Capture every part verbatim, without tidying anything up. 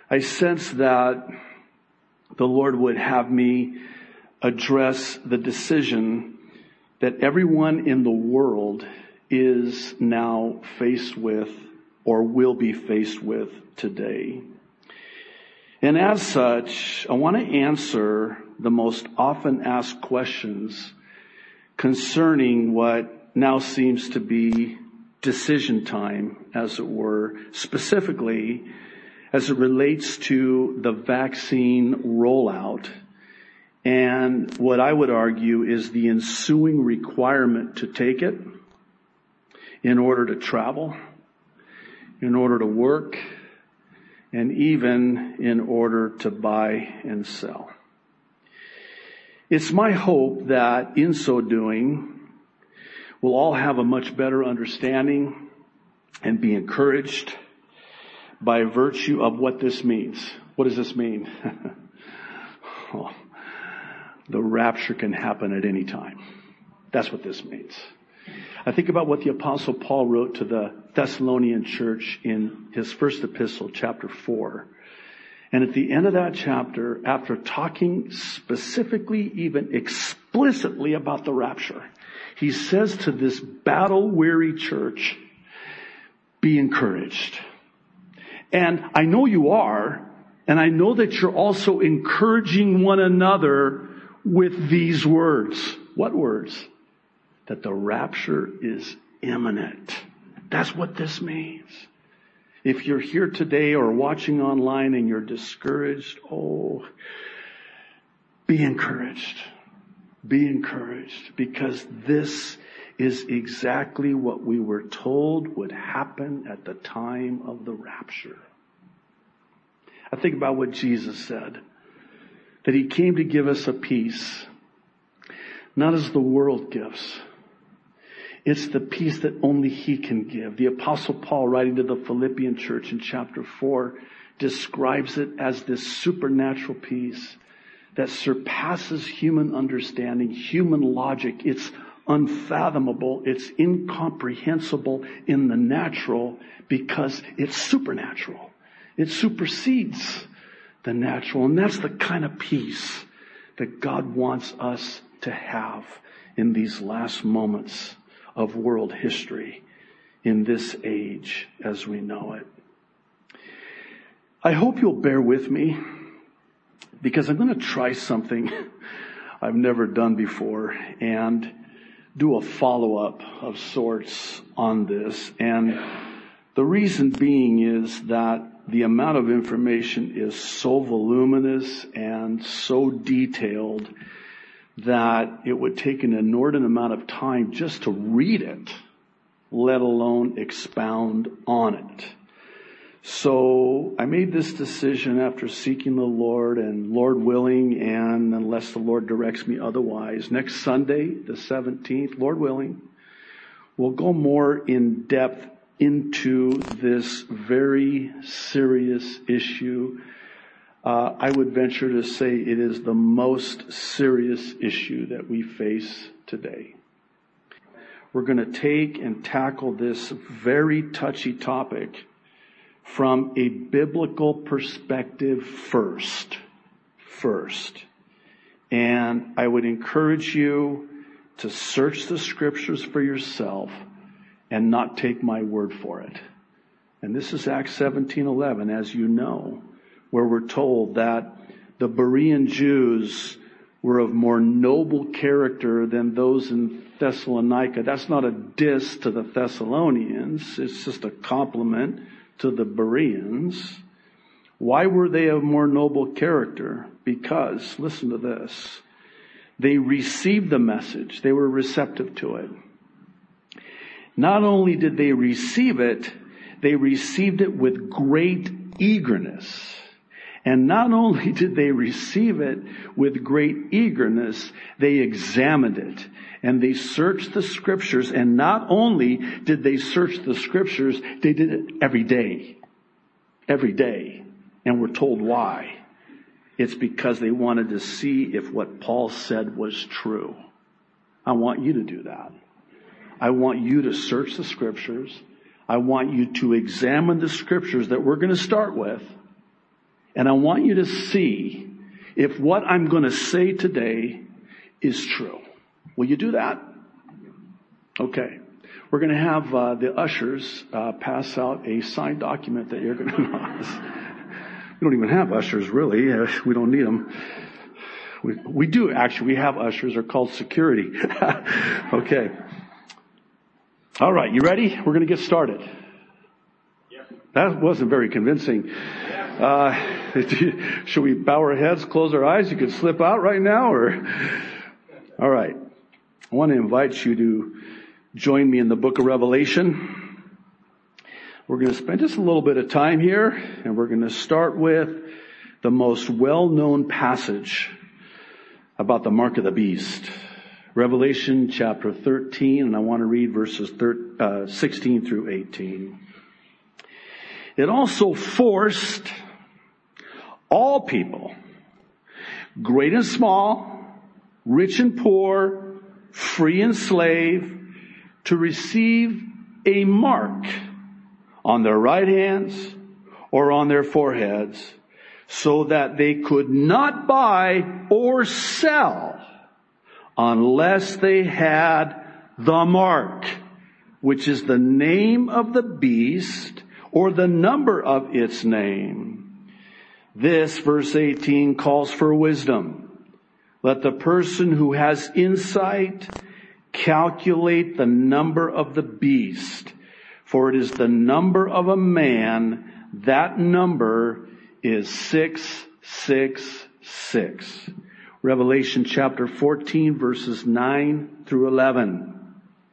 I sense that the Lord would have me address the decision that everyone in the world is now faced with or will be faced with today. And as such, I want to answer the most often asked questions concerning what now seems to be decision time, as it were, specifically as it relates to the vaccine rollout and what I would argue is the ensuing requirement to take it in order to travel, in order to work, and even in order to buy and sell. It's my hope that in so doing, we'll all have a much better understanding and be encouraged by virtue of what this means. What does this mean? Well, the rapture can happen at any time. That's what this means. I think about what the Apostle Paul wrote to the Thessalonian church in his first epistle, chapter four. And at the end of that chapter, after talking specifically, even explicitly about the rapture, he says to this battle-weary church, be encouraged. And I know you are, and I know that you're also encouraging one another with these words. What words? That the rapture is imminent. That's what this means. If you're here today or watching online and you're discouraged, oh, be encouraged. Be encouraged, because this is exactly what we were told would happen at the time of the rapture. I think about what Jesus said, that he came to give us a peace, not as the world gives. It's the peace that only he can give. The Apostle Paul, writing to the Philippian church in chapter four, describes it as this supernatural peace that surpasses human understanding, human logic. It's unfathomable. It's incomprehensible in the natural because it's supernatural. It supersedes the natural. And that's the kind of peace that God wants us to have in these last moments of world history, in this age as we know it. I hope you'll bear with me, because I'm going to try something I've never done before and do a follow-up of sorts on this. And the reason being is that the amount of information is so voluminous and so detailed that it would take an inordinate amount of time just to read it, let alone expound on it. So I made this decision after seeking the Lord, and Lord willing, and unless the Lord directs me otherwise, next Sunday, the seventeenth, Lord willing, we'll go more in depth into this very serious issue. Uh, I would venture to say it is the most serious issue that we face today. We're going to take and tackle this very touchy topic from a biblical perspective first. First. And I would encourage you to search the scriptures for yourself and not take my word for it. And this is Acts seventeen eleven, as you know, where we're told that the Berean Jews were of more noble character than those in Thessalonica. That's not a diss to the Thessalonians. It's just a compliment to the Bereans. Why were they of more noble character? Because, listen to this, they received the message. They were receptive to it. Not only did they receive it, they received it with great eagerness. And not only did they receive it with great eagerness, they examined it. And they searched the scriptures. And not only did they search the scriptures, they did it every day. Every day. And we're told why. It's because they wanted to see if what Paul said was true. I want you to do that. I want you to search the scriptures. I want you to examine the scriptures that we're going to start with. And I want you to see if what I'm going to say today is true. Will you do that? Okay. We're going to have uh, the ushers uh, pass out a signed document that you're going to... We don't even have ushers, really. Uh, we don't need them. We, we do, actually. We have ushers. They're called security. Okay. All right. You ready? We're going to get started. Yes. That wasn't very convincing. Yes. Uh, should we bow our heads, close our eyes? You could slip out right now, or... All right. I want to invite you to join me in the book of Revelation. We're going to spend just a little bit of time here, and we're going to start with the most well-known passage about the mark of the beast. Revelation chapter thirteen, and I want to read verses sixteen through eighteen. It also forced all people, great and small, rich and poor, free and slave, to receive a mark on their right hands or on their foreheads, so that they could not buy or sell unless they had the mark, which is the name of the beast or the number of its name. This, verse eighteen, calls for wisdom. Let the person who has insight calculate the number of the beast, for it is the number of a man. That number is six six six. Revelation chapter fourteen, verses nine through eleven.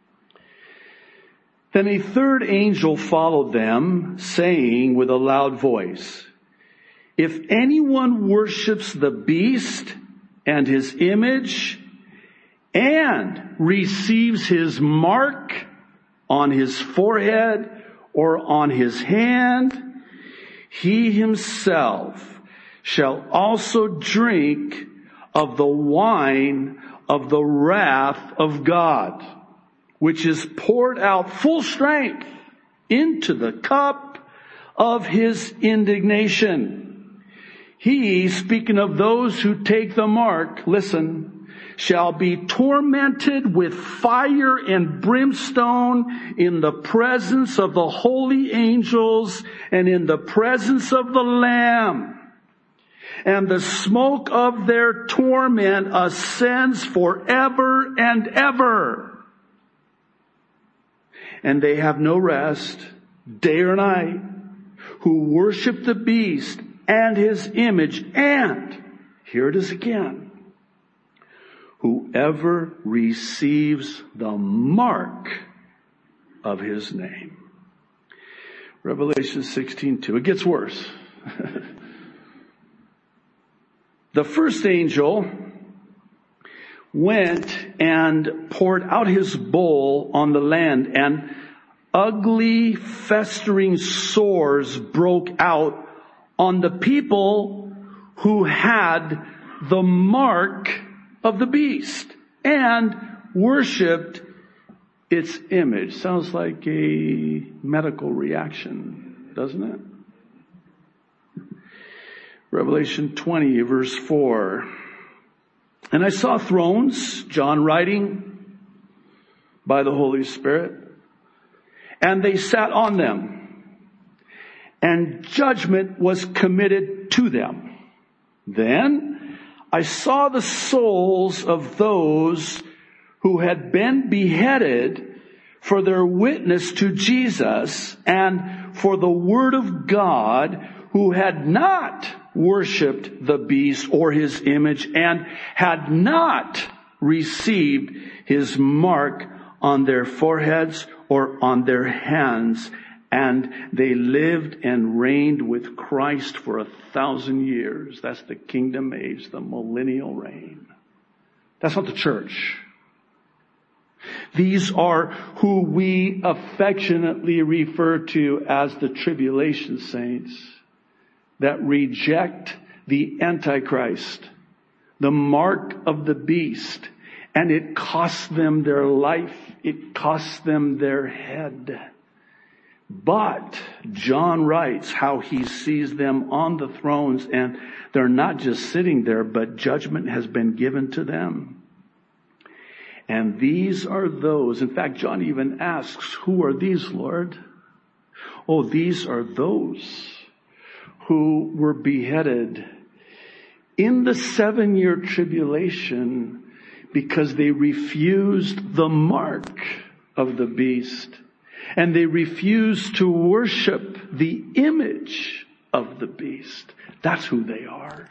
Then a third angel followed them, saying with a loud voice, if anyone worships the beast and his image and receives his mark on his forehead or on his hand, he himself shall also drink of the wine of the wrath of God, which is poured out full strength into the cup of his indignation. He, speaking of those who take the mark, listen, shall be tormented with fire and brimstone in the presence of the holy angels and in the presence of the Lamb. And the smoke of their torment ascends forever and ever. And they have no rest, day or night, who worship the beast and his image, and, here it is again, whoever receives the mark of his name. Revelation sixteen two. It gets worse. The first angel went and poured out his bowl on the land, and ugly, festering sores broke out on the people who had the mark of the beast and worshipped its image. Sounds like a medical reaction, doesn't it? Revelation twenty, verse four. And I saw thrones, John writing by the Holy Spirit, and they sat on them, and judgment was committed to them. Then I saw the souls of those who had been beheaded for their witness to Jesus and for the word of God, who had not worshipped the beast or his image and had not received his mark on their foreheads or on their hands. And they lived and reigned with Christ for a thousand years. That's the kingdom age, the millennial reign. That's not the church. These are who we affectionately refer to as the tribulation saints that reject the Antichrist, the mark of the beast, and it costs them their life. It costs them their head. But John writes how he sees them on the thrones, and they're not just sitting there, but judgment has been given to them. And these are those, in fact, John even asks, who are these, Lord? Oh, these are those who were beheaded in the seven-year tribulation because they refused the mark of the beast. And they refused to worship the image of the beast. That's who they are.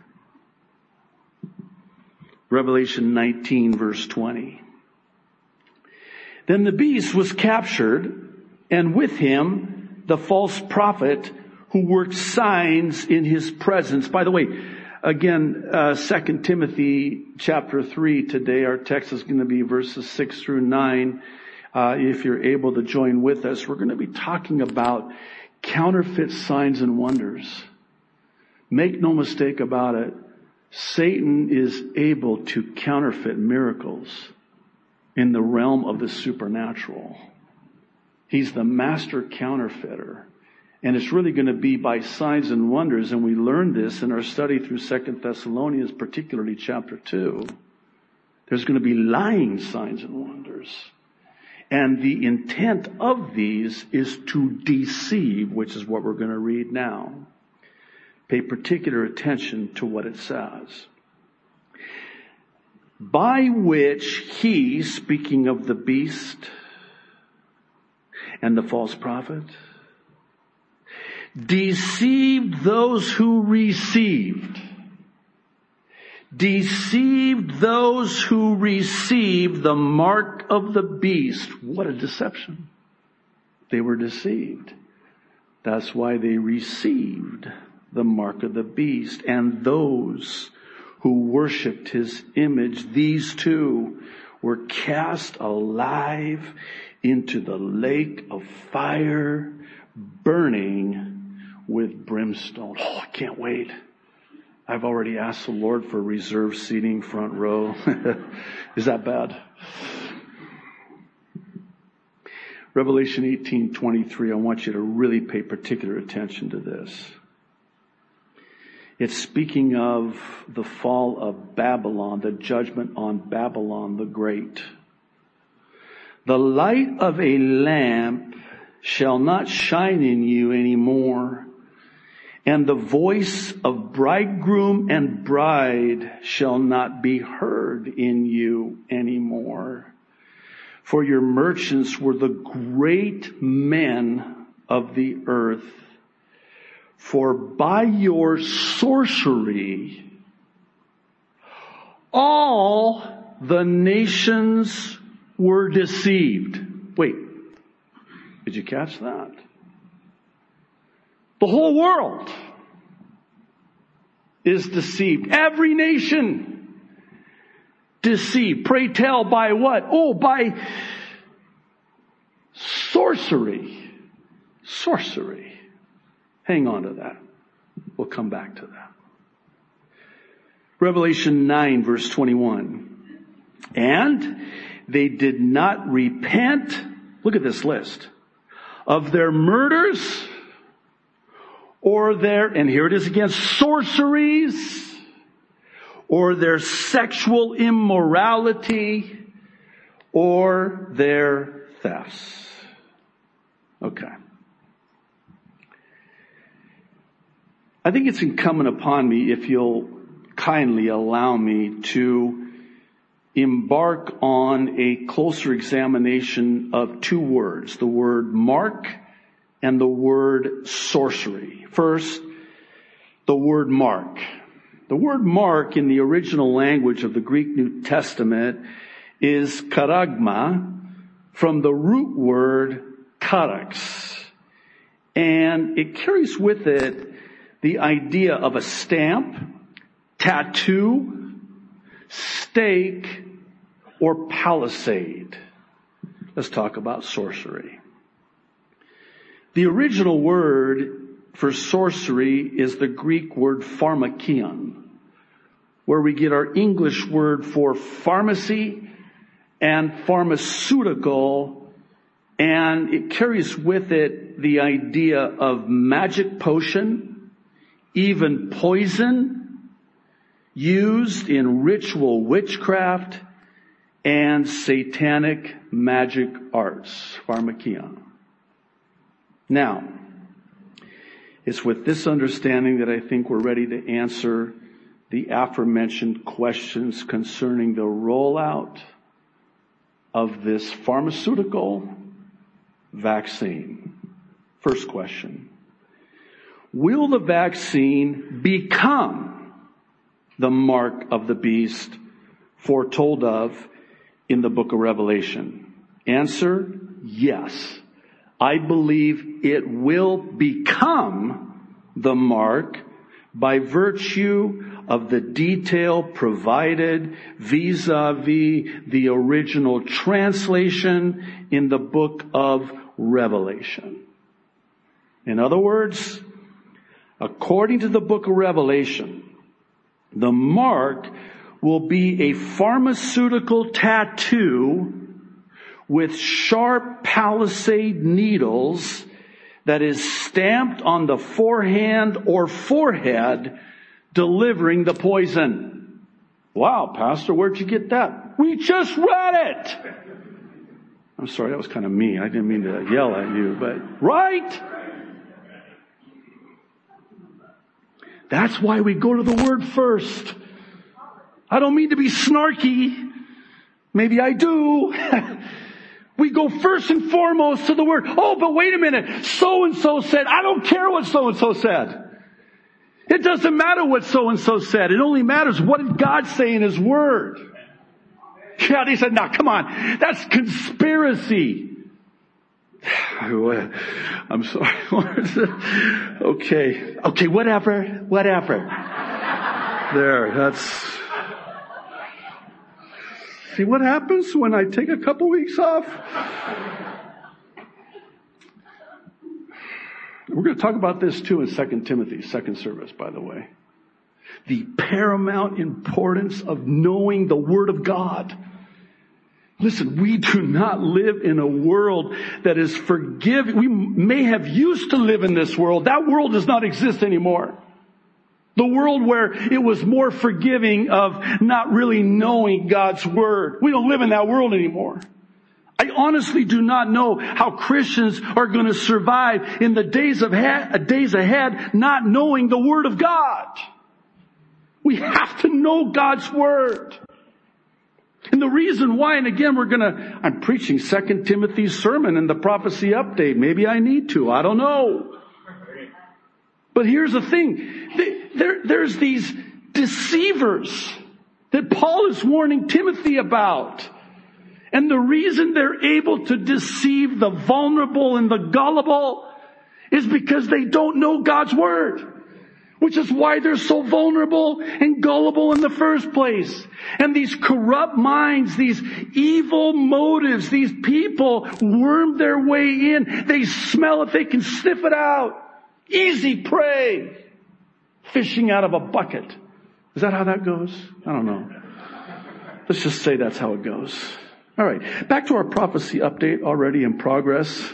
Revelation nineteen, verse twenty. Then the beast was captured, and with him the false prophet who worked signs in his presence. By the way, again, uh, Second Timothy chapter three today, our text is going to be verses six through nine. Uh, if you're able to join with us, we're going to be talking about counterfeit signs and wonders. Make no mistake about it. Satan is able to counterfeit miracles in the realm of the supernatural. He's the master counterfeiter. And it's really going to be by signs and wonders. And we learned this in our study through Second Thessalonians, particularly chapter two. There's going to be lying signs and wonders. And the intent of these is to deceive, which is what we're going to read now. Pay particular attention to what it says. By which he, speaking of the beast and the false prophet, deceived those who received. Deceived those who received the mark of the beast. What a deception. They were deceived. That's why they received the mark of the beast. And those who worshipped his image, these two were cast alive into the lake of fire, burning with brimstone. Oh, I can't wait. I've already asked the Lord for reserved seating, front row. Is that bad? Revelation eighteen twenty-three, I want you to really pay particular attention to this. It's speaking of the fall of Babylon, the judgment on Babylon the Great. The light of a lamp shall not shine in you anymore, and the voice of bridegroom and bride shall not be heard in you anymore. For your merchants were the great men of the earth. For by your sorcery, all the nations were deceived. Wait, did you catch that? The whole world is deceived. Every nation deceived. Pray tell, by what? Oh, by sorcery. Sorcery. Hang on to that. We'll come back to that. Revelation nine, verse twenty-one. And they did not repent, look at this list, of their murders, or their, and here it is again, sorceries, or their sexual immorality, or their thefts. Okay. I think it's incumbent upon me, if you'll kindly allow me, to embark on a closer examination of two words, the word mark and the word sorcery. First, the word mark. The word mark in the original language of the Greek New Testament is charagma, from the root word charax. And it carries with it the idea of a stamp, tattoo, stake, or palisade. Let's talk about sorcery. The original word for sorcery is the Greek word pharmakion, where we get our English word for pharmacy and pharmaceutical And it carries with it the idea of magic potion, even poison, used in ritual witchcraft and satanic magic arts, pharmakia. Now, it's with this understanding that I think we're ready to answer the aforementioned questions concerning the rollout of this pharmaceutical vaccine. First question. Will the vaccine become the mark of the beast foretold of in the book of Revelation? Answer, yes. I believe it will become the mark by virtue of the detail provided vis-a-vis the original translation in the book of Revelation. In other words, according to the book of Revelation, the mark will be a pharmaceutical tattoo with sharp palisade needles that is stamped on the forehand or forehead, delivering the poison. Wow, Pastor, where'd you get that? We just read it. I'm sorry, that was kind of mean. I didn't mean to yell at you, but right? That's why we go to the Word first. I don't mean to be snarky. Maybe I do. We go first and foremost to the Word. Oh, but wait a minute. So-and-so said. I don't care what so-and-so said. It doesn't matter what so-and-so said. It only matters what did God say in His Word. Yeah, they said, no, come on. That's conspiracy. I'm sorry. Okay. Okay, whatever. Whatever. There, that's... See what happens when I take a couple weeks off? We're going to talk about this too in Second Timothy, second service, by the way. The paramount importance of knowing the Word of God. Listen, we do not live in a world that is forgiving. We may have used to live in this world. That world does not exist anymore. The world where it was more forgiving of not really knowing God's Word. We don't live in that world anymore. I honestly do not know how Christians are going to survive in the days of ha- days ahead not knowing the Word of God. We have to know God's Word. And the reason why, and again, we're going to, I'm preaching Second Timothy's sermon and the prophecy update. Maybe I need to. I don't know. But here's the thing. There, there's these deceivers that Paul is warning Timothy about. And the reason they're able to deceive the vulnerable and the gullible is because they don't know God's Word. Which is why they're so vulnerable and gullible in the first place. And these corrupt minds, these evil motives, these people worm their way in. They smell it, they can sniff it out. Easy prey. Fishing out of a bucket. Is that how that goes? I don't know. Let's just say that's how it goes. All right. Back to our prophecy update already in progress.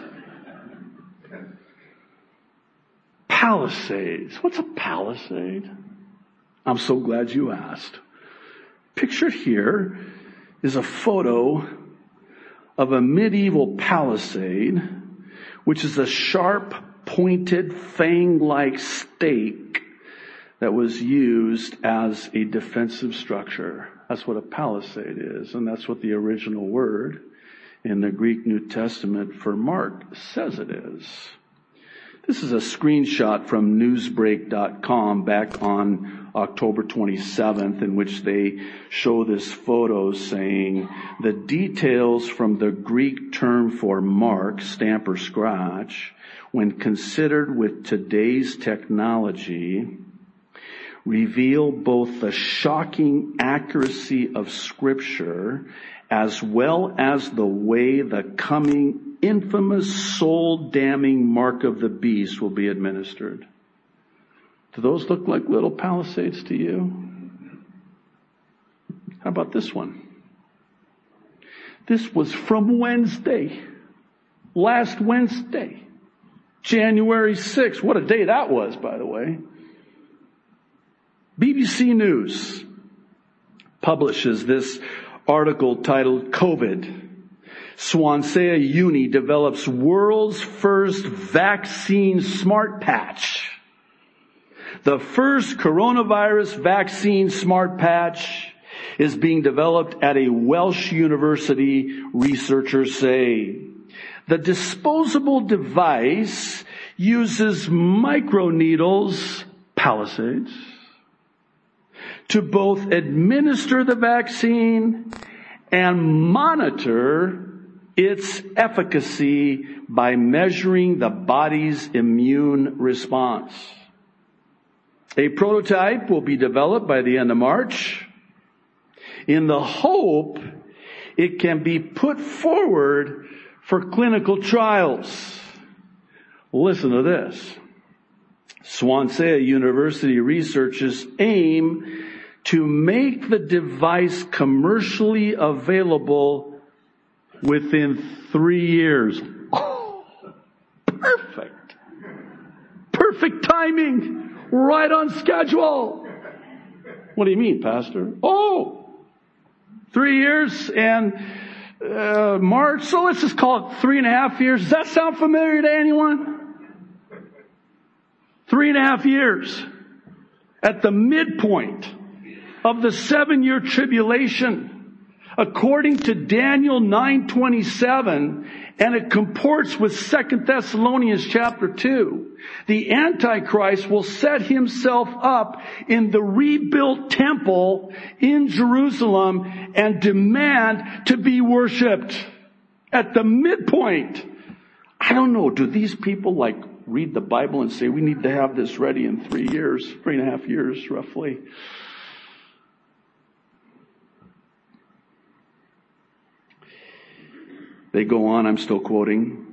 Palisades. What's a palisade? I'm so glad you asked. Pictured here is a photo of a medieval palisade, which is a sharp, pointed, fang-like stake that was used as a defensive structure. That's what a palisade is, and that's what the original word in the Greek New Testament for mark says it is. This is a screenshot from newsbreak dot com back on October twenty-seventh, in which they show this photo saying the details from the Greek term for mark, stamp or scratch, when considered with today's technology, reveal both the shocking accuracy of Scripture as well as the way the coming infamous soul-damning mark of the beast will be administered. Do those look like little palisades to you? How about this one? This was from Wednesday, last Wednesday, January sixth. What a day that was, by the way. B B C News publishes this article titled COVID. Swansea Uni develops world's first vaccine smart patch. The first coronavirus vaccine smart patch is being developed at a Welsh university, researchers say. The disposable device uses microneedles, Palisades, to both administer the vaccine and monitor its efficacy by measuring the body's immune response. A prototype will be developed by the end of March in the hope it can be put forward for clinical trials. Listen to this. Swansea University researchers aim to make the device commercially available within three years. Oh, perfect. Perfect timing. Right on schedule. What do you mean, Pastor? Oh, three years and uh, March. So let's just call it three and a half years. Does that sound familiar to anyone? Three and a half years. At the midpoint of the seven-year tribulation. According to Daniel nine twenty-seven, and it comports with Second Thessalonians chapter two, the Antichrist will set himself up in the rebuilt temple in Jerusalem and demand to be worshipped at the midpoint. I don't know, do these people like read the Bible and say we need to have this ready in three years, three and a half years roughly? They go on, I'm still quoting.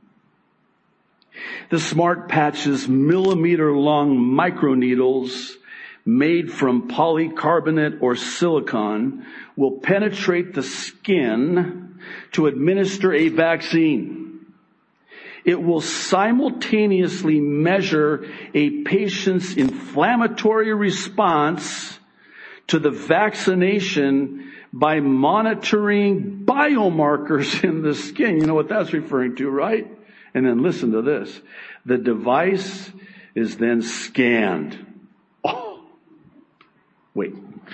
The smart patch's millimeter-long microneedles made from polycarbonate or silicone will penetrate the skin to administer a vaccine. It will simultaneously measure a patient's inflammatory response to the vaccination by monitoring biomarkers in the skin. You know what that's referring to, right? And then listen to this. The device is then scanned. Oh, wait.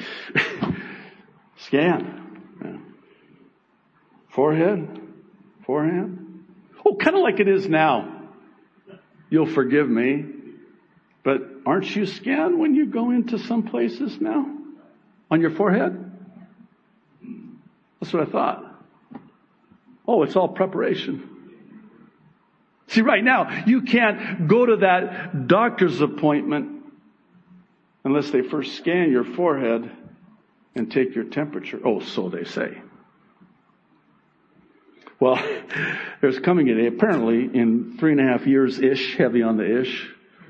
Scan. Yeah. Forehead. Forehand. Oh, kind of like it is now. You'll forgive me. But aren't you scanned when you go into some places now? On your forehead? That's what I thought. Oh, it's all preparation. See, right now, you can't go to that doctor's appointment unless they first scan your forehead and take your temperature. Oh, so they say. Well, there's coming a day, apparently in three and a half years-ish, heavy on the ish,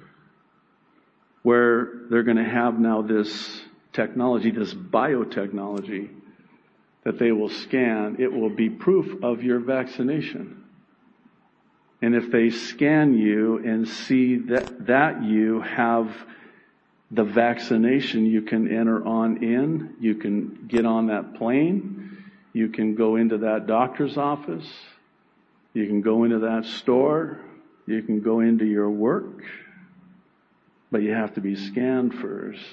where they're going to have now this technology, this biotechnology, that they will scan. It will be proof of your vaccination. And if they scan you and see that, that you have the vaccination, you can enter on in, you can get on that plane, you can go into that doctor's office, you can go into that store, you can go into your work, but you have to be scanned first.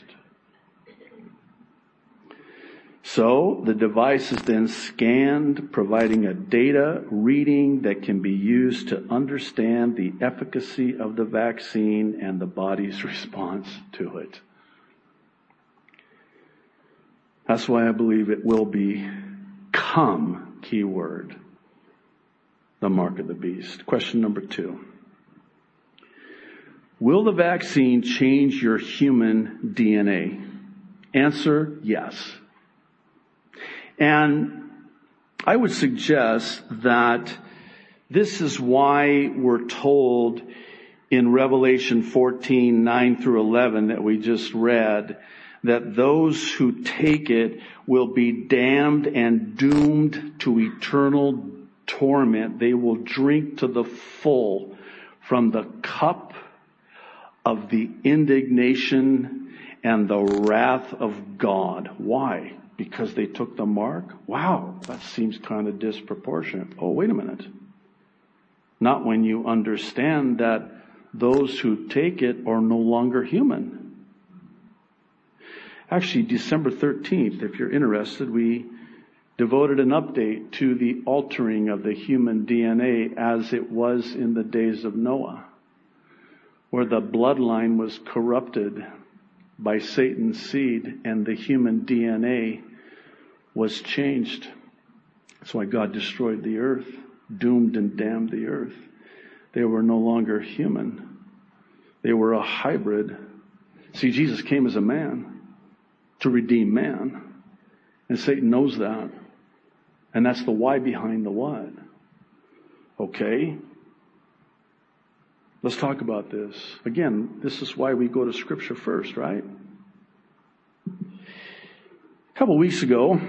So the device is then scanned, providing a data reading that can be used to understand the efficacy of the vaccine and the body's response to it. That's why I believe it will become, keyword, the mark of the beast. Question number two. Will the vaccine change your human D N A? Answer, yes. And I would suggest that this is why we're told in Revelation fourteen, nine through eleven that we just read, that those who take it will be damned and doomed to eternal torment. They will drink to the full from the cup of the indignation and the wrath of God. Why? Because they took the mark? Wow, that seems kind of disproportionate. Oh, wait a minute. Not when you understand that those who take it are no longer human. Actually, December thirteenth, if you're interested, we devoted an update to the altering of the human D N A as it was in the days of Noah, where the bloodline was corrupted by Satan's seed and the human D N A was changed. That's why God destroyed the earth, doomed and damned the earth. They were no longer human. They were a hybrid. See, Jesus came as a man to redeem man. And Satan knows that. And that's the why behind the what. Okay? Let's talk about this. Again, this is why we go to Scripture first, right? A couple weeks ago,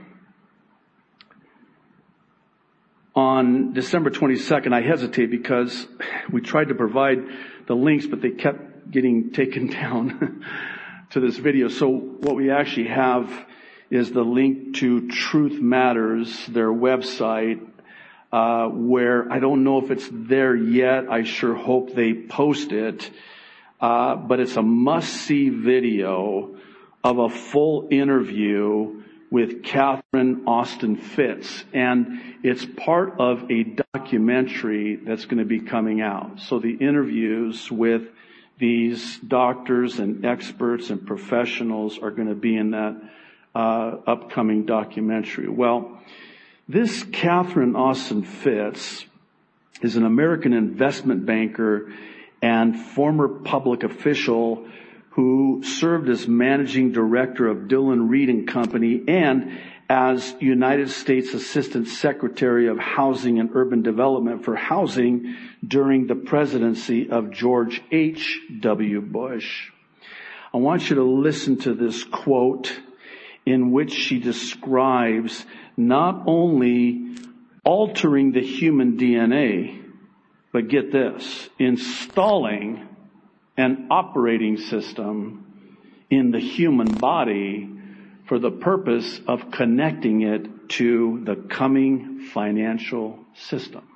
on December twenty-second, I hesitate because we tried to provide the links, but they kept getting taken down to this video. So what we actually have is the link to Truth Matters, their website, uh, where I don't know if it's there yet. I sure hope they post it. Uh, but it's a must-see video of a full interview with Catherine Austin Fitts. And it's part of a documentary that's going to be coming out. So the interviews with these doctors and experts and professionals are going to be in that uh, upcoming documentary. Well, this Catherine Austin Fitts is an American investment banker and former public official who served as managing director of Dillon Read and Company and as United States Assistant Secretary of Housing and Urban Development for Housing during the presidency of George H W Bush. I want you to listen to this quote in which she describes not only altering the human D N A, but get this, installing an operating system in the human body for the purpose of connecting it to the coming financial system.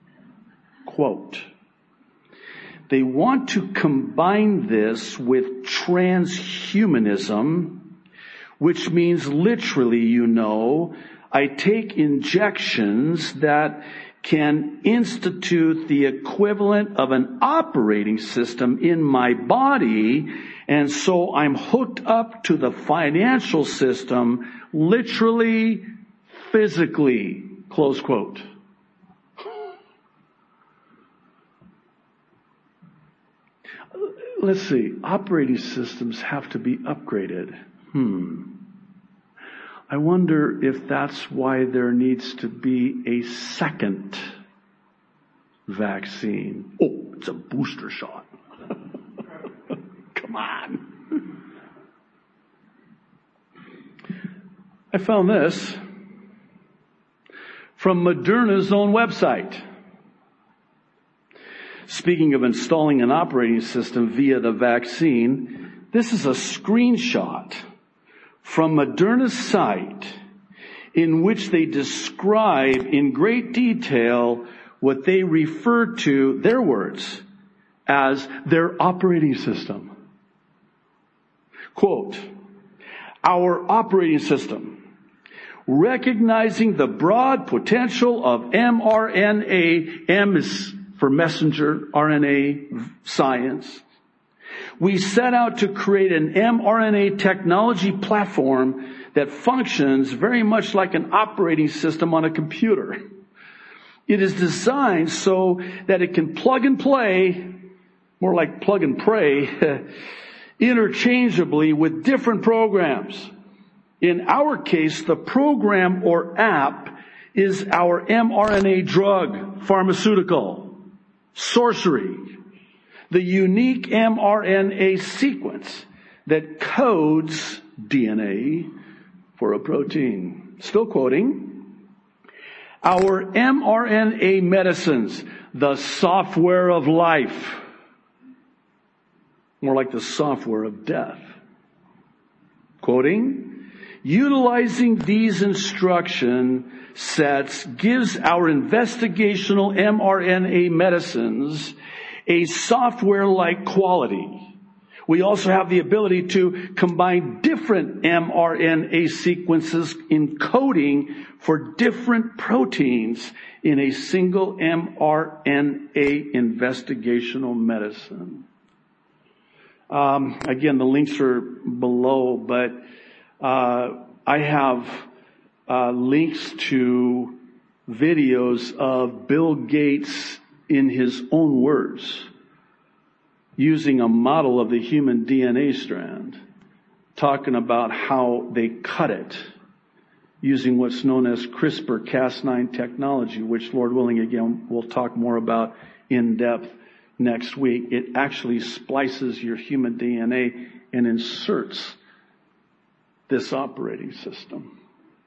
Quote, they want to combine this with transhumanism, which means literally, you know, I take injections that can institute the equivalent of an operating system in my body, and so I'm hooked up to the financial system, literally, physically, close quote. Let's see, operating systems have to be upgraded. Hmm. I wonder if that's why there needs to be a second vaccine. Oh, it's a booster shot. Come on. I found this from Moderna's own website. Speaking of installing an operating system via the vaccine, this is a screenshot from Moderna's site in which they describe in great detail what they refer to, their words, as their operating system. Quote, our operating system, recognizing the broad potential of mRNA, M is for messenger R N A science, we set out to create an mRNA technology platform that functions very much like an operating system on a computer. It is designed so that it can plug and play, more like plug and pray, interchangeably with different programs. In our case, the program or app is our mRNA drug, pharmaceutical, sorcery, the unique mRNA sequence that codes D N A for a protein. Still quoting, our mRNA medicines, the software of life, more like the software of death. Quoting, utilizing these instruction sets gives our investigational mRNA medicines a software-like quality. We also have the ability to combine different mRNA sequences encoding for different proteins in a single mRNA investigational medicine. Um, again, the links are below, but uh, I have uh, links to videos of Bill Gates in his own words, using a model of the human D N A strand, talking about how they cut it using what's known as CRISPR Cas nine technology, which, Lord willing, again, we'll talk more about in depth next week. It actually splices your human D N A and inserts this operating system.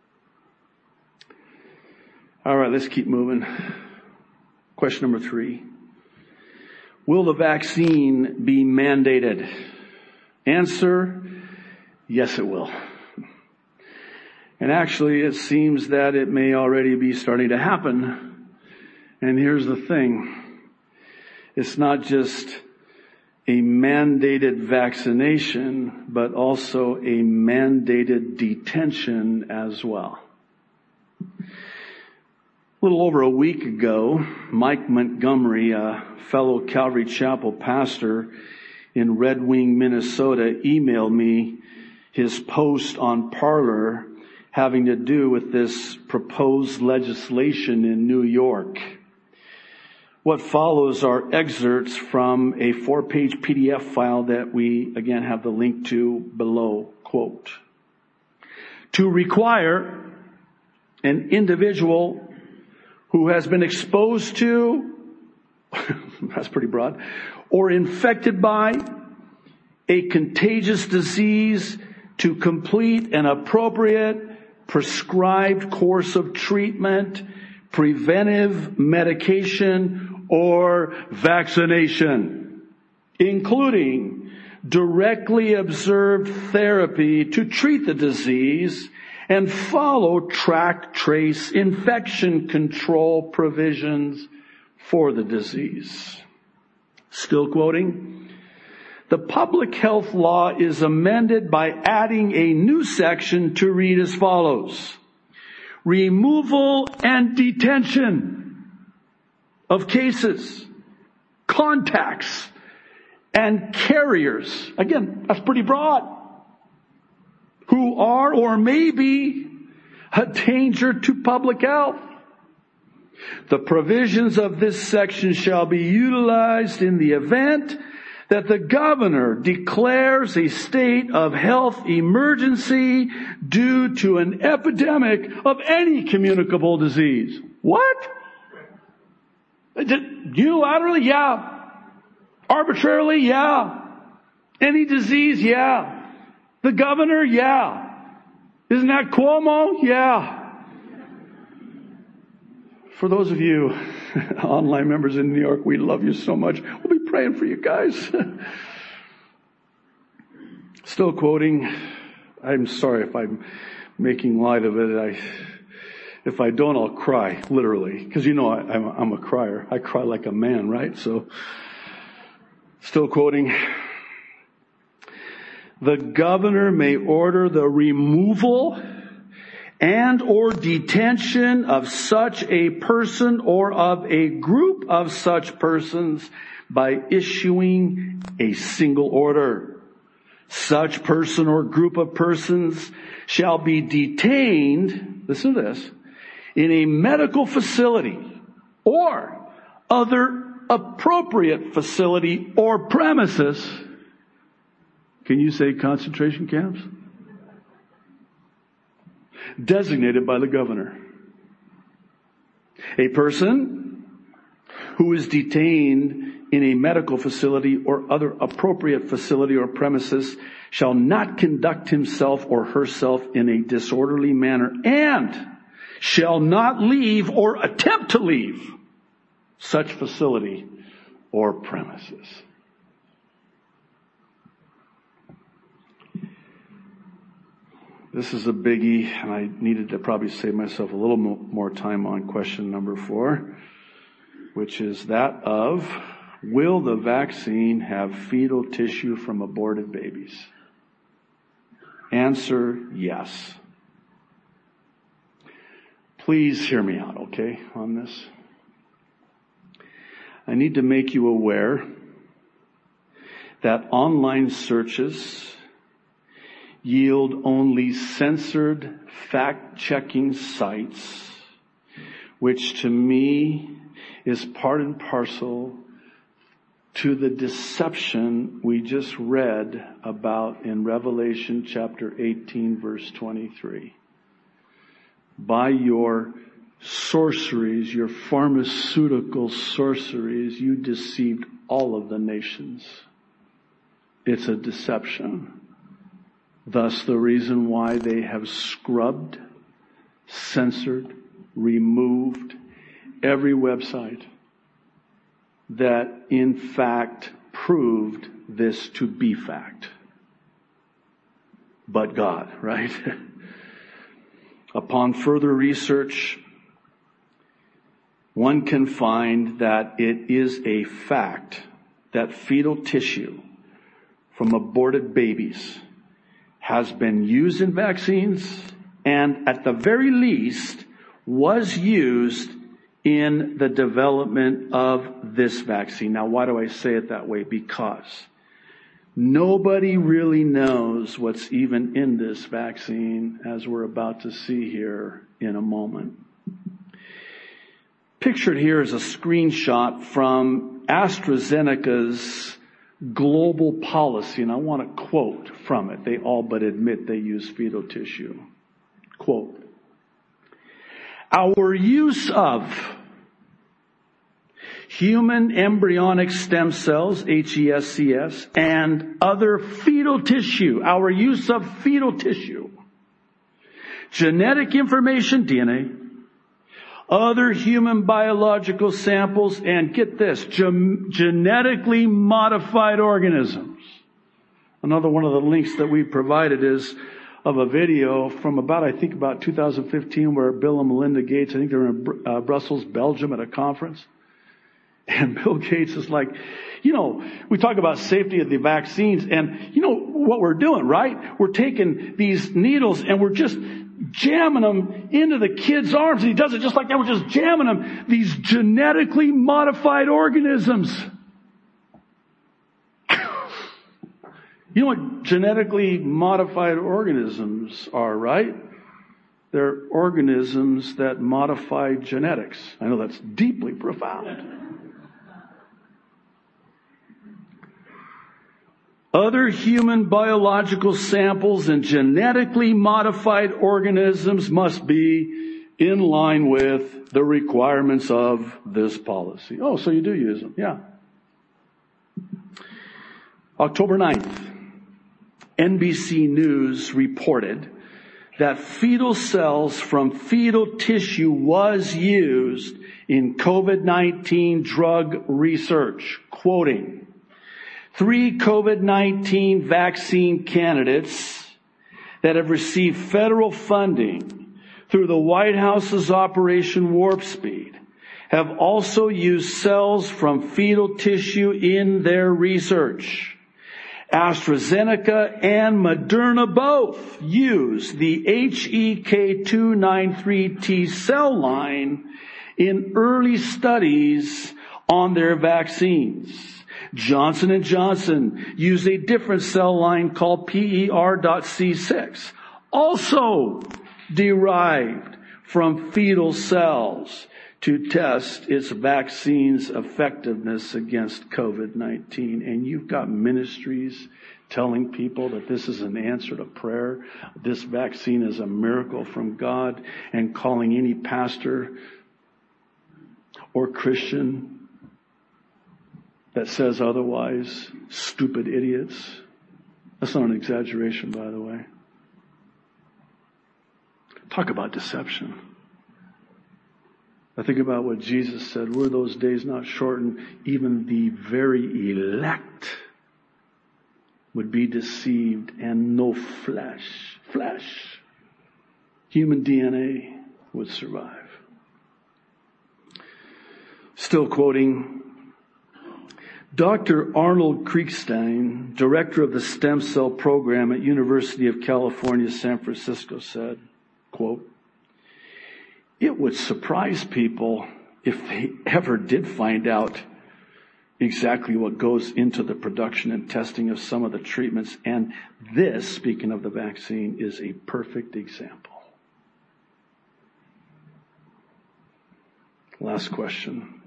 All right, let's keep moving. Question number three. Will the vaccine be mandated? Answer, yes, it will. And actually, it seems that it may already be starting to happen. And here's the thing. It's not just a mandated vaccination, but also a mandated detention as well. A little over a week ago, Mike Montgomery, a fellow Calvary Chapel pastor in Red Wing, Minnesota, emailed me his post on Parler having to do with this proposed legislation in New York. What follows are excerpts from a four-page P D F file that we, again, have the link to below. Quote, to require an individual who has been exposed to, that's pretty broad, or infected by a contagious disease to complete an appropriate prescribed course of treatment, preventive medication, or vaccination, including directly observed therapy to treat the disease and follow track trace infection control provisions for the disease. Still quoting, the public health law is amended by adding a new section to read as follows. Removal and detention of cases, contacts, and carriers. Again, that's pretty broad. Who are or may be a danger to public health. The provisions of this section shall be utilized in the event that the governor declares a state of health emergency due to an epidemic of any communicable disease. What? Unilaterally? Yeah. Arbitrarily? Yeah. Any disease? Yeah. The governor? Yeah. Isn't that Cuomo? Yeah. For those of you online members in New York, we love you so much. We'll be praying for you guys. Still quoting, I'm sorry if I'm making light of it. I, if I don't, I'll cry, literally. Because you know I, I'm, I'm a crier. I cry like a man, right? So, still quoting, the governor may order the removal and or detention of such a person or of a group of such persons by issuing a single order. Such person or group of persons shall be detained, listen to this, in a medical facility or other appropriate facility or premises. Can you say concentration camps? Designated by the governor. A person who is detained in a medical facility or other appropriate facility or premises shall not conduct himself or herself in a disorderly manner and shall not leave or attempt to leave such facility or premises. This is a biggie, and I needed to probably save myself a little more time on question number four, which is that of, will the vaccine have fetal tissue from aborted babies? Answer, yes. Please hear me out, okay, on this. I need to make you aware that online searches yield only censored fact-checking sites, which to me is part and parcel to the deception we just read about in Revelation chapter eighteen, verse twenty-three. By your sorceries, your pharmaceutical sorceries, you deceived all of the nations. It's a deception. Thus, the reason why they have scrubbed, censored, removed every website that in fact proved this to be fact. But God, right? Upon further research, one can find that it is a fact that fetal tissue from aborted babies has been used in vaccines and at the very least was used in the development of this vaccine. Now, why do I say it that way? Because nobody really knows what's even in this vaccine, as we're about to see here in a moment. Pictured here is a screenshot from AstraZeneca's global policy, and I want to quote from it. They all but admit they use fetal tissue. Quote, "Our use of human embryonic stem cells, H E S C S, and other fetal tissue, our use of fetal tissue, genetic information, D N A, other human biological samples, and get this, gen- genetically modified organisms." Another one of the links that we provided is of a video from about, I think about two thousand fifteen, where Bill and Melinda Gates, I think they were in uh, Brussels, Belgium at a conference. And Bill Gates is like, you know, we talk about safety of the vaccines, and you know what we're doing, right? We're taking these needles and we're just jamming them into the kid's arms. And he does it just like that. We're just jamming them, these genetically modified organisms. You know what genetically modified organisms are, right? They're organisms that modify genetics. I know that's deeply profound. Other human biological samples and genetically modified organisms must be in line with the requirements of this policy. Oh, so you do use them. Yeah. October ninth, N B C News reported that fetal cells from fetal tissue was used in COVID nineteen drug research. Quoting, "Three COVID nineteen vaccine candidates that have received federal funding through the White House's Operation Warp Speed have also used cells from fetal tissue in their research. AstraZeneca and Moderna both use the H E K two ninety-three T cell line in early studies on their vaccines. Johnson and Johnson use a different cell line called P E R C six, also derived from fetal cells, to test its vaccine's effectiveness against COVID nineteen. And you've got ministries telling people that this is an answer to prayer, this vaccine is a miracle from God, and calling any pastor or Christian that says otherwise stupid idiots. That's not an exaggeration, by the way. Talk about deception. I think about what Jesus said, were those days not shortened, even the very elect would be deceived, and no flesh, flesh, human D N A would survive. Still quoting, Doctor Arnold Kriegstein, director of the stem cell program at University of California, San Francisco, said, quote, it would surprise people if they ever did find out exactly what goes into the production and testing of some of the treatments. And this, speaking of the vaccine, is a perfect example. Last question.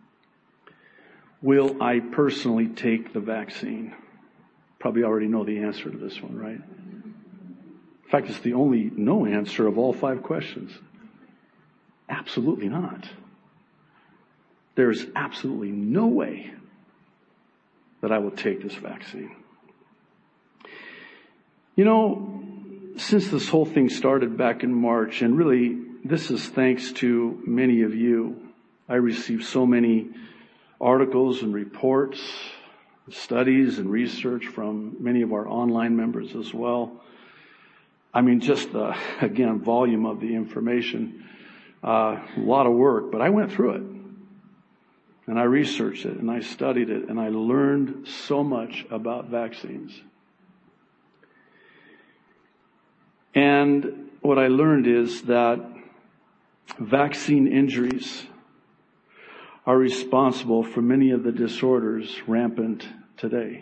Will I personally take the vaccine? Probably already know the answer to this one, right? In fact, it's the only no answer of all five questions. Absolutely not. There's absolutely no way that I will take this vaccine. You know, since this whole thing started back in March, and really this is thanks to many of you, I received so many articles and reports, studies and research from many of our online members as well. I mean, just the, again, volume of the information, uh, a lot of work, but I went through it. And I researched it, and I studied it, and I learned so much about vaccines. And what I learned is that vaccine injuries are responsible for many of the disorders rampant today.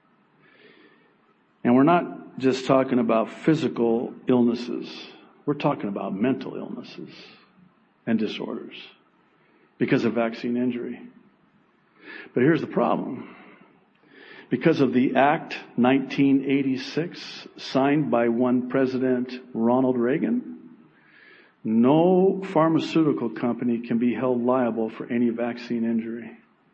And we're not just talking about physical illnesses. We're talking about mental illnesses and disorders because of vaccine injury. But here's the problem. Because of the Act nineteen eighty-six, signed by one President Ronald Reagan, no pharmaceutical company can be held liable for any vaccine injury.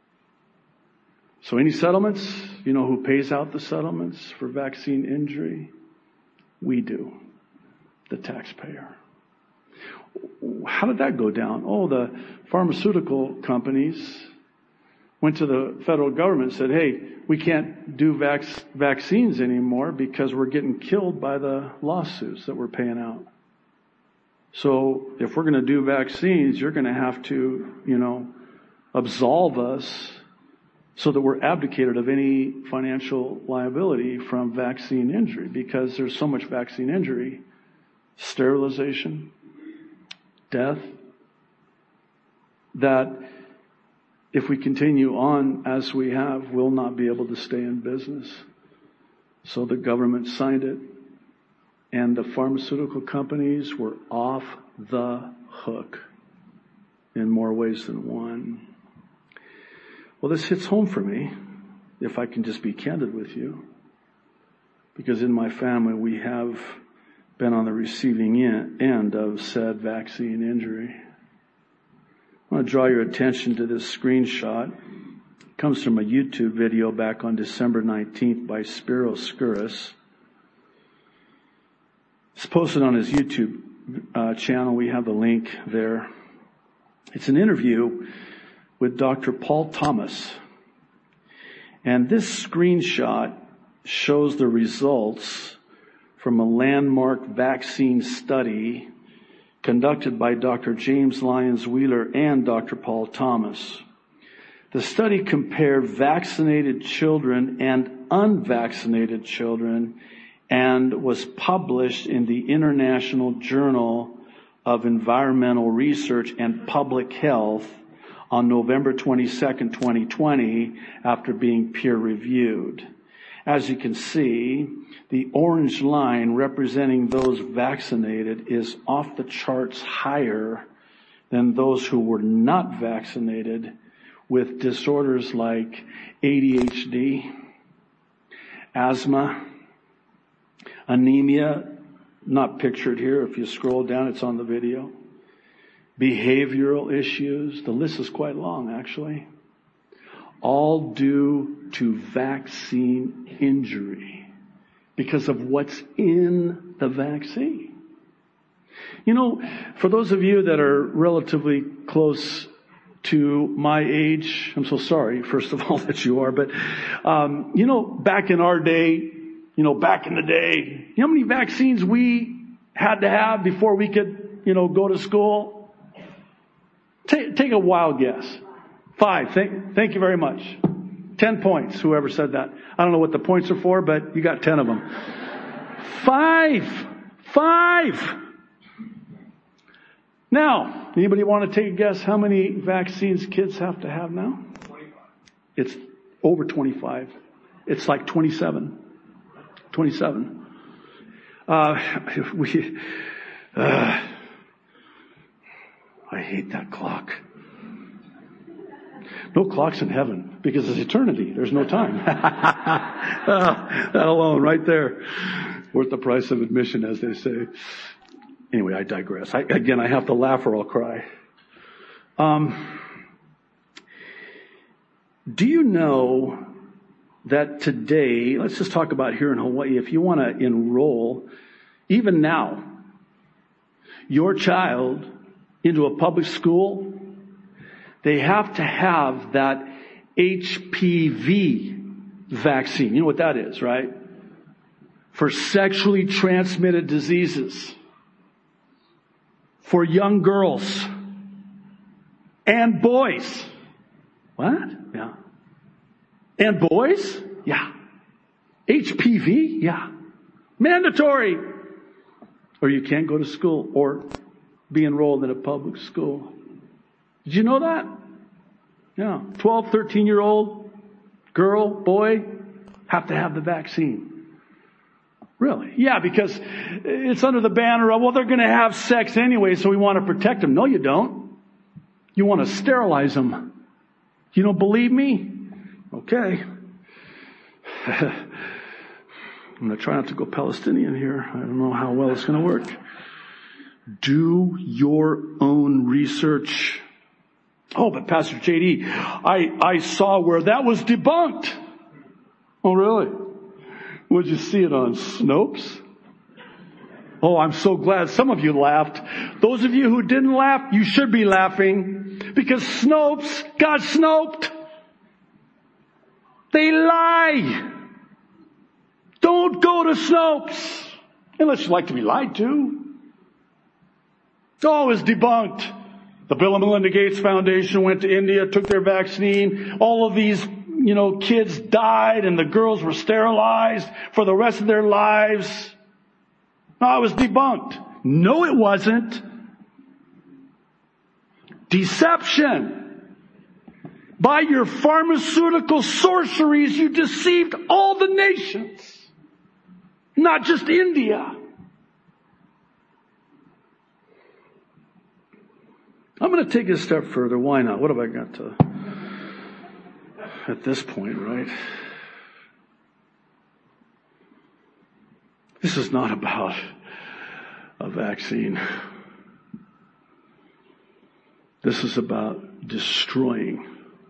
So any settlements, you know who pays out the settlements for vaccine injury? We do, the taxpayer. How did that go down? Oh, the pharmaceutical companies went to the federal government and said, hey, we can't do vac- vaccines anymore because we're getting killed by the lawsuits that we're paying out. So if we're going to do vaccines, you're going to have to, you know, absolve us so that we're abdicated of any financial liability from vaccine injury, because there's so much vaccine injury, sterilization, death, that if we continue on as we have, we'll not be able to stay in business. So the government signed it, and the pharmaceutical companies were off the hook in more ways than one. Well, this hits home for me, if I can just be candid with you, because in my family we have been on the receiving end of said vaccine injury. I want to draw your attention to this screenshot. It comes from a YouTube video back on December nineteenth by Spiro Skouras. It's posted on his YouTube uh, channel. We have the link there. It's an interview with Doctor Paul Thomas. And this screenshot shows the results from a landmark vaccine study conducted by Doctor James Lyons Wheeler and Doctor Paul Thomas. The study compared vaccinated children and unvaccinated children and was published in the International Journal of Environmental Research and Public Health on November twenty-second, twenty twenty, after being peer-reviewed. As you can see, the orange line representing those vaccinated is off the charts higher than those who were not vaccinated, with disorders like A D H D, asthma, anemia, not pictured here. If you scroll down, it's on the video. Behavioral issues. The list is quite long, actually. All due to vaccine injury because of what's in the vaccine. You know, for those of you that are relatively close to my age, I'm so sorry, first of all, that you are, but, um, you know, back in our day, you know, back in the day, you know how many vaccines we had to have before we could, you know, go to school? Take, take a wild guess. Five. Thank, thank you very much. Ten points, whoever said that. I don't know what the points are for, but you got ten of them. Five. Five. Now, anybody want to take a guess how many vaccines kids have to have now? twenty-five. It's over twenty-five. It's like twenty-seven. twenty-seven. Uh, we, uh, I hate that clock. No clocks in heaven because it's eternity. There's no time. uh, that alone right there. Worth the price of admission, as they say. Anyway, I digress. I, again, I have to laugh or I'll cry. Um, do you know that today, let's just talk about here in Hawaii, if you want to enroll, even now, your child into a public school, they have to have that H P V vaccine. You know what that is, right? For sexually transmitted diseases. For young girls and boys. What? Yeah. And boys? Yeah. H P V? Yeah. Mandatory. Or you can't go to school or be enrolled in a public school. Did you know that? Yeah. twelve, thirteen year old girl, boy, have to have the vaccine. Really? Yeah, because it's under the banner of, well, they're going to have sex anyway, so we want to protect them. No, you don't. You want to sterilize them. You don't believe me? Okay. I'm going to try not to go Palestinian here. I don't know how well it's going to work. Do your own research. Oh, but Pastor J D, I, I saw where that was debunked. Oh, really? Would you see it on Snopes? Oh, I'm so glad some of you laughed. Those of you who didn't laugh, you should be laughing. Because Snopes got Snoped. They lie. Don't go to Snopes. Unless you like to be lied to. Oh, it's debunked. The Bill and Melinda Gates Foundation went to India, took their vaccine. All of these, you know, kids died and the girls were sterilized for the rest of their lives. No, it was debunked. No, it wasn't. Deception. By your pharmaceutical sorceries, you deceived all the nations. Not just India. I'm going to take it a step further. Why not? What have I got to, at this point, right? This is not about a vaccine. This is about destroying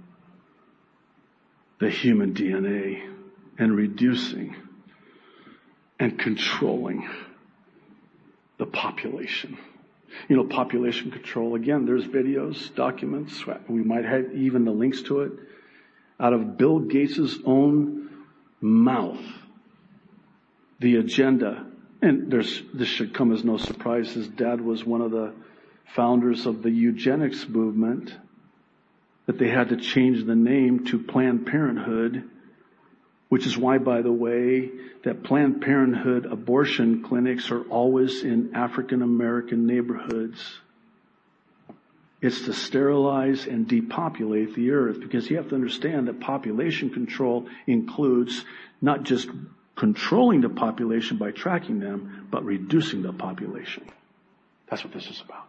the human D N A and reducing and controlling the population. You know, population control. Again, there's videos, documents. We might have even the links to it out of Bill Gates' own mouth. The agenda. And there's, this should come as no surprise. His dad was one of the founders of the eugenics movement, that they had to change the name to Planned Parenthood, which is why, by the way, that Planned Parenthood abortion clinics are always in African American neighborhoods. It's to sterilize and depopulate the earth, because you have to understand that population control includes not just controlling the population by tracking them, but reducing the population. That's what this is about.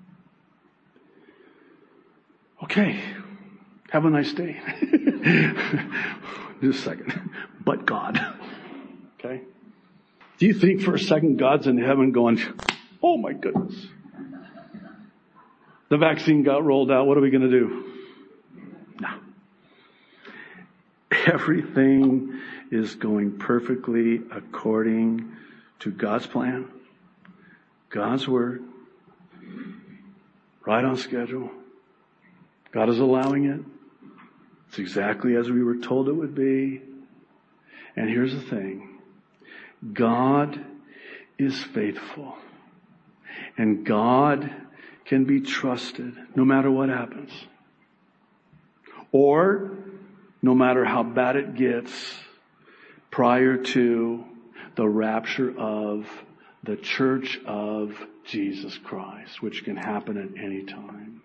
Okay. Have a nice day. Just a second. But God. Okay? Do you think for a second God's in heaven going, oh my goodness. The vaccine got rolled out. What are we going to do? No. Everything is going perfectly according to God's plan, God's word, Right on schedule. God is allowing it. It's exactly as we were told it would be. And here's the thing. God is faithful. And God can be trusted no matter what happens. Or no matter how bad it gets prior to the rapture of the church of Jesus Christ, which can happen at any time.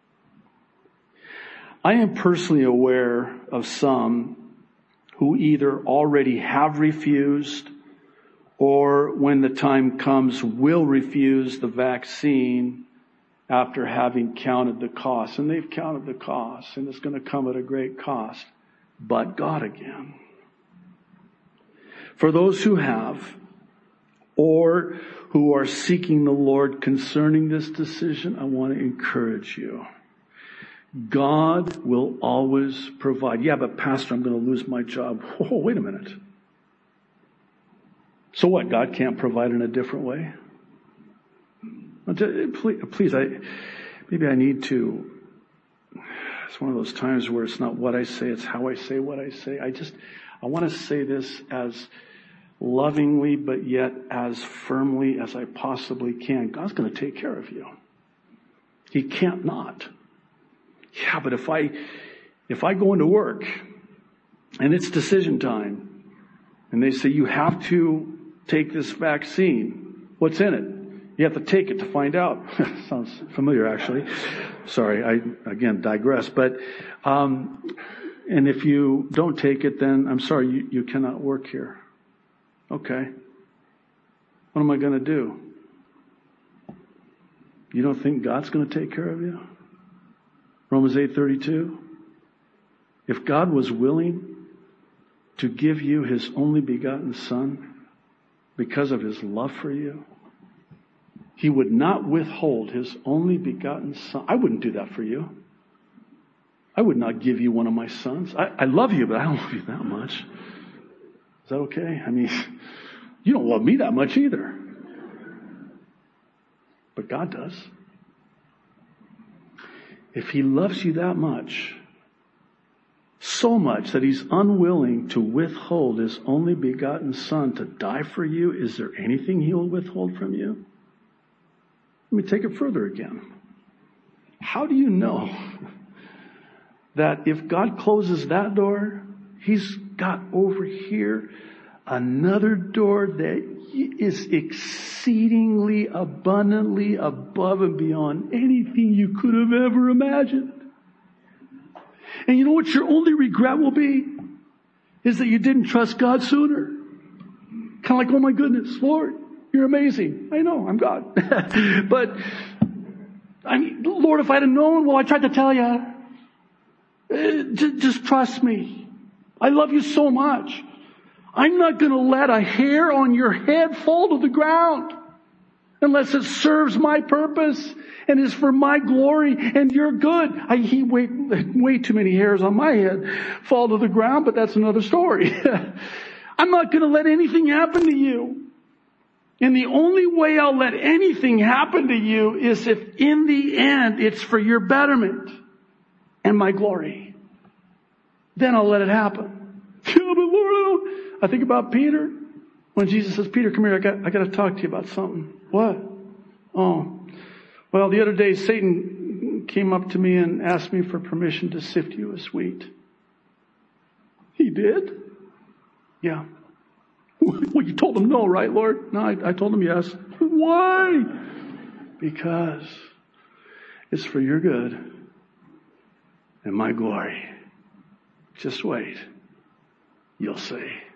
I am personally aware of some who either already have refused or when the time comes will refuse the vaccine after having counted the cost. And they've counted the cost, and it's going to come at a great cost. But God again. For those who have, or who are seeking the Lord concerning this decision, I want to encourage you. God will always provide. Yeah, but Pastor, I'm going to lose my job. Oh, wait a minute. So what? God can't provide in a different way? Please, please I, maybe I need to. It's one of those times where it's not what I say, it's how I say what I say. I just, I want to say this as lovingly, but yet as firmly as I possibly can. God's going to take care of you. He can't not. Yeah, but if I, if I go into work and it's decision time and they say you have to take this vaccine, what's in it? You have to take it to find out. Sounds familiar, actually. Sorry, I, again, digress. But, um, and if you don't take it, then I'm sorry, you, you cannot work here. Okay. What am I going to do? You don't think God's going to take care of you? Romans eight thirty-two. If God was willing to give you His only begotten Son because of His love for you, He would not withhold His only begotten Son. I wouldn't do that for you. I would not give you one of my sons. I, I love you, but I don't love you that much. Is that okay? I mean, you don't love me that much either. But God does. If He loves you that much, so much that He's unwilling to withhold His only begotten Son to die for you, is there anything He will withhold from you? Let me take it further again. How do you know that if God closes that door, He's got over here another door that is exceedingly abundantly above and beyond anything you could have ever imagined? And you know what your only regret will be? Is that you didn't trust God sooner. Kind of like, oh my goodness, Lord, You're amazing. I know, I'm God. But, I mean, Lord, if I'd have known, well, I tried to tell you. Uh, just, just trust me. I love you so much. I'm not going to let a hair on your head fall to the ground unless it serves my purpose and is for my glory and your good. I he way, way too many hairs on my head fall to the ground, but that's another story. I'm not going to let anything happen to you. And the only way I'll let anything happen to you is if in the end it's for your betterment and my glory. Then I'll let it happen. Yeah, but Lord, I think about Peter. When Jesus says, Peter, come here, I got, I got to talk to you about something. What? Oh, well, the other day Satan came up to me and asked me for permission to sift you as wheat. He did? Yeah. Well, you told him no, right, Lord? No, I, I told him yes. Why? Because it's for your good and my glory. Just wait. You'll see.